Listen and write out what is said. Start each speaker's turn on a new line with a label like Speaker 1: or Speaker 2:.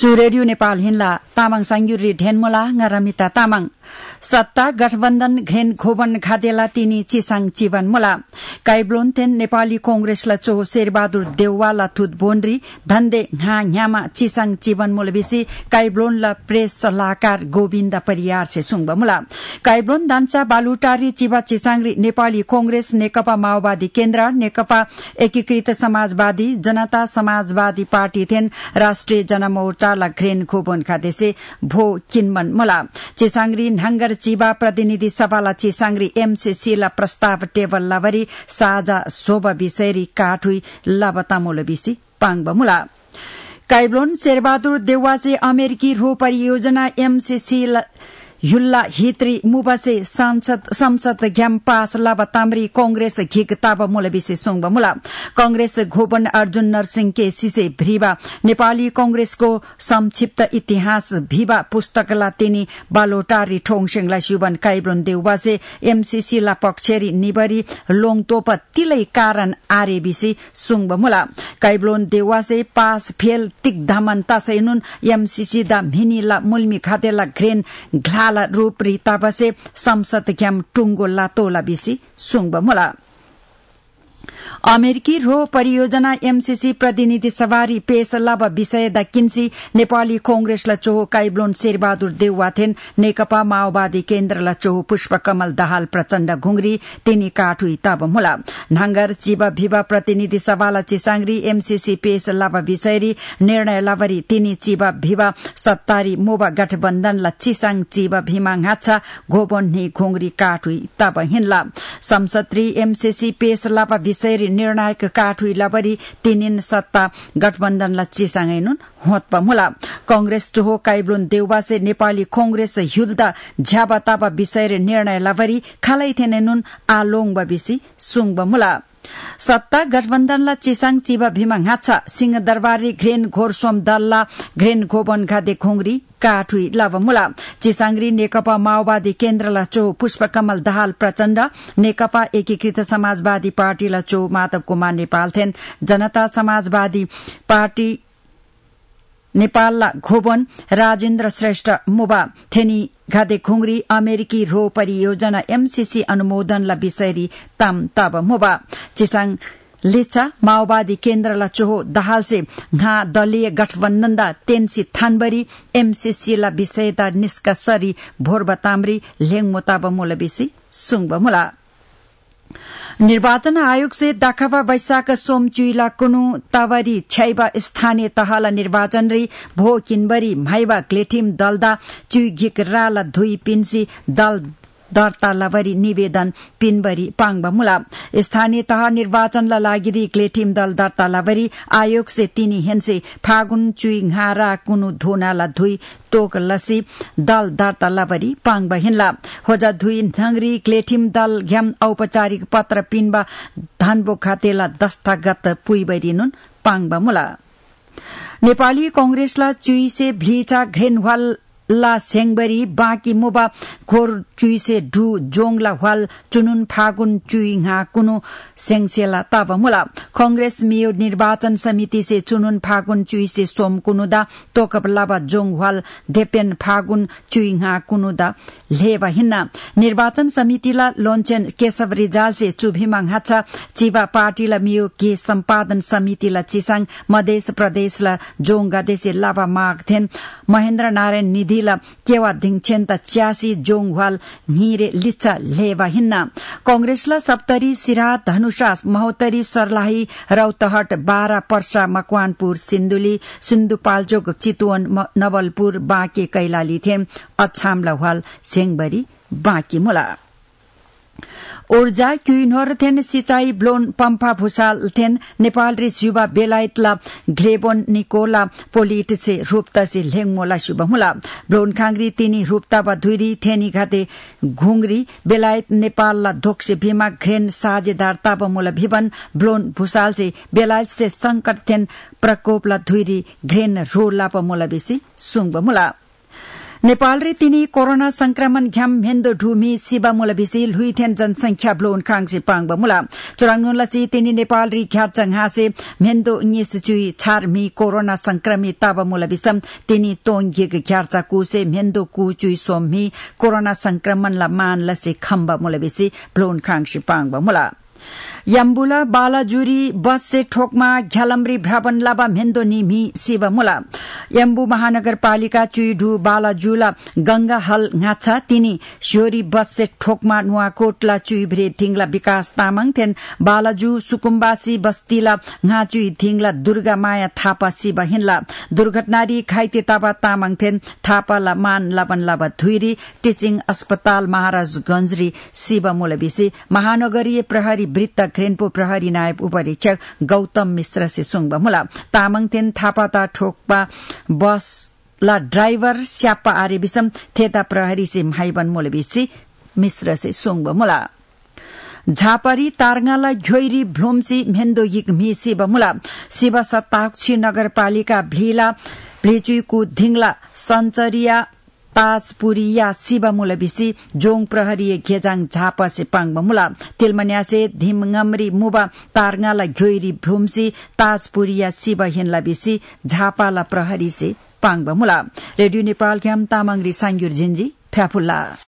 Speaker 1: चु रेडियो नेपाल हिन्ला तामाङ सांगुरी ढेनमोला ngरमिता तामाङ सत्ता गठबन्धन घ्रेन घोबन खादेला तिनी चिसाङ चिवन मोला काइब्लोन तेन नेपाली कांग्रेसला चो शेरबहादुर देउवाला थुत बोन्ड्री धन्दे ह्यामा चिसाङ चिवन मोलबेसी काइब्लोनला प्रेस सल्लाहकार गोविन्द परियार से सुङबा मुला काइब्लोन दान्सा बालुटारी चिबा चिसाङरी नेपाली कांग्रेस नेकपा माओवादी केन्द्र नेकपा एकीकृत समाजवादी जनता समाजवादी पार्टी थेन राष्ट्रिय जनमोर्चा ला घ्रेन घोबन खादेसे भो किनमन मोला चिसाङरी हंगर चिबा प्रतिनिधि सभाला चिसाङरी एमसीसी ला प्रस्ताव टेबल लावरी साझा शोभा विषयरी काठुई लाबतामोलबिसी पाङबमुला काइब्लोन शेरबहादुर देउवासे अमेरिकी रो परियोजना एमसीसी युल्ला हित्री मुबासे संसद ग्याम पास लाबा तामरी कांग्रेस घिक ताबा मोलबिसे सोङबा मुला कांग्रेस घोबन अर्जुन नरसिंह के सिसे भ्रीबा नेपाली कांग्रेसको संक्षिप्त इतिहास भीबा पुस्तकला तिनी बालोटारी ठोङसेङला शिवन काइब्लोन देउवासे एमसीसी ला पक्षेरी निबरी लोङतोप तिलै कारण आरेबिसी सुङबा मुला काइब्लोन देउवासे पास फेल तिक धामन तासैनुन एमसीसी दा मिनीला मुल्मी खादेला घ्रेन घ्ला रूप रीता बसे संसद ग्याम टुंगो लातोला बिसी सुङबा मुला अमेरिकी रो परियोजना एमसीसी प्रतिनिधि सभारी पेश लाभ विषय द किन्सी नेपाली कांग्रेसला चोहो काइब्लोन शेरबहादुर देउवाथेन नेकपा माओवादी केन्द्रला चोहो पुष्पकमल दाहाल प्रचण्ड घुंगरी तिनी काठुई तब मुला नांगर चिबा भिबा प्रतिनिधि सभाला चिसाङरी एमसीसी पेश लाभ विषयरी निर्णय लावरी तिनी चिबा भिबा सत्तारी मोबा गठबन्धनला चिसाङ चिबा भीमा हाछा घोबन्ही घुंगरी काठुई तब हिन्ला संसदरी एमसीसी पेश लाभ विषयरी निर्णायक काठुई लाबरी तिनिन सत्ता गठबन्धनला चिसाङैनुन होतपा मुला कांग्रेस चोहो काइब्लोन देउवासे नेपाली कांग्रेस युद्ध झ्याबा ताबा विषय निर्णय लावरी खालै थेनेनुन आलोङबा बिसी सुङबा मुला सत्ता गठबन्धनला चिसाङ चिबा भीमा हाछा सिंहदरबारी घ्रेन घोरसोम दलला घ्रेन घोबन घादे घुंगरी काठुई लाभ मुला चिसाङरी नेकपा माओवादी केन्द्रला चो पुष्पकमल दाहाल प्रचण्ड नेकपा एकीकृत समाजवादी पार्टीला चो माधव कुमार नेपाल थेन जनता समाजवादी पार्टी नेपालला घोबन राजेन्द्र श्रेष्ठ मुबा थेनी घादे घुंगरी अमेरिकी रो परियोजना एमसीसी अनुमोदनला विषयरी ताम तब मुबा चिसाङ लिच्छा माओवादी केन्द्रला चोहो दाहाल से घा दलीय गठबन्धनदा तेन्सी थानबरी एमसीसी ला विषयदा निष्कसरी भोरबा तामरी लेङ मोताब मोलबिसी सुङबा मुला निर्वाचन आयोग से दाखबा वैशाख सोम चुइला कुनु तावरी छ्याइबा स्थानीय तहला निर्वाचन री भो किनबरी माइबा ग्लेटिम दलदा चुइ घिक राला धुई पिन्सी दल दर्ता लावरी निवेदन पिनबरी पाङबा मुला स्थानीय तह निर्वाचनला लागिरी ग्लेटिम दल दर्ता लावरी आयोग से तिनी हेन्से फागुन चुइ घारा कुनु धोनाला धुई तोक लसी दल दर्ता लावरी पाङबा हिन्ला होजा धुई नंगरी ग्लेटिम दल घ्याम औपचारिक पत्र पिनबा धानबो खातेला दस्तखत पुइबरिनुन पाङबा मुला नेपाली कांग्रेसला चुइ से भ्लिचा घ्रेनवाल ला सेङबरी बाँकी मुबा घोर चुइसे ढु जोङला हवाल चुनुन फागुन चुइ घा कुनु सेङसेला तब मुला कांग्रेस मियो निर्वाचन समिति से चुनुन फागुन चुइसे सोम कुनुदा तोकबलाबा जोङ हवाल देपेन फागुन चुइ घा कुनुदा लेबा हिन्ना निर्वाचन समितिला लोन्चेन केशव रिजाल से चुभिमाङ हाछा चिबा पार्टीला मियो के सम्पादन समितिला चिसाङ मधेस प्रदेशला जोङ गदेसे लाबा मागथेन महेन्द्र नारायण निधि केवा धिङछेन्ता च्यासी जोङवाल हिरे लिच्चा लेबा हिन्ना कांग्रेसला सप्तरी सिरा धनुषा महोत्तरी सर्लाही रौतहट बारा पर्सा मकवानपुर सिन्धुली सिन्धुपाल्चोक चितवन नवलपुर बाँके कैलाली थेम अछामला हवाल सेङबरी बाँकी मुला ऊर्जा क्युइनोर थेन सिंचाई ब्लोन पम्फा भूषाल थेन नेपाल रे युवा बेलायतला ग्लेबोन निकोला पोलिट से रूपता से लेङमोला शुभमुला ब्लोन खांगरी तिनी रूपता बा धुरी थेनी घाते घुंगरी बेलायत नेपाल ला धोक्से भीमा घ्रेन साझेदार ताब मोला भिवन ब्लोन भूषाल से बेलायत से संकट थेन प्रकोप ला धुरी घ्रेन रोला प मोला बेसी सुङब मुला नेपाल रे तिनी कोरोना संक्रमण घ्याम भेन्दो ढुमी सिबा मुलबिसी लुइथेन जनसंख्या ब्लोन खांगसे पांगबा मुला चुरांगनुलसी तिनी नेपाल री घ्याचंग हासे भेन्दो निसचुई छारमी कोरोना संक्रमित ताबा मुलबिसम तिनी तोंगिग घ्याचा कुसे भेन्दो कुचुई सोमही कोरोना संक्रमण ला मान लसे खम्बा मुलबिसी ब्लोन खांगसे पांगबा मुला यम्बुला बालाजुरी बस से ठोकमा घ्यालम्री भ्रावन लाबा भेन्दो निमी सिबा मुला यम्बु महानगरपालिका चुइढु बालाजुला गंगा हल ngacha तिनी श्योरी बस से ठोकमा नुवाकोटला चुइभ्रे थिंगला विकास तामाङ थेन बालाजु सुकुम्बासी बस्तीला ngaचुइ थिंगला दुर्गा माया थापा सिबा हिनला दुर्घटनारी घाइते ताबा तामाङ थेन थापाला मान लाबन लाबा धुइरी टीचिङ अस्पताल महाराजगंजरी सिबा मुलबिसी महानगरीय प्रहरी वृत्त ग्रेनपो प्रहरी नायब उपरीक्षक गौतम मिश्र से सुङबा मुला तामाङ थेन थापाता ठोकपा बस ला ड्राइवर स्यापा आरे बिसम थेता प्रहरी से भाइबन मोलबिसी मिश्र से सुङबा मुला झापरी तारङाला घ्योइरी भ्लोमसी भेन्दो यिक मिसी बमुला शिव सत्ताक्षी नगरपालिका भ्लीला भ्लेचुइकु धिंगला सञ्चरिया ताजपुरिया सिबा मुलबिसी जोङ प्रहरी घेजाङ झापा से पाङबा मुला तिलमन्यासे धिमङमरी मुबा तारङाला घ्योइरी भ्लोमसी ताजपुरिया सिबा हिनला बिसी झापाला प्रहरी से पाङबा मुला रेडियो नेपाल क्याम तामाङ रि सांग्युर जिन्जी फ्याफुल्ला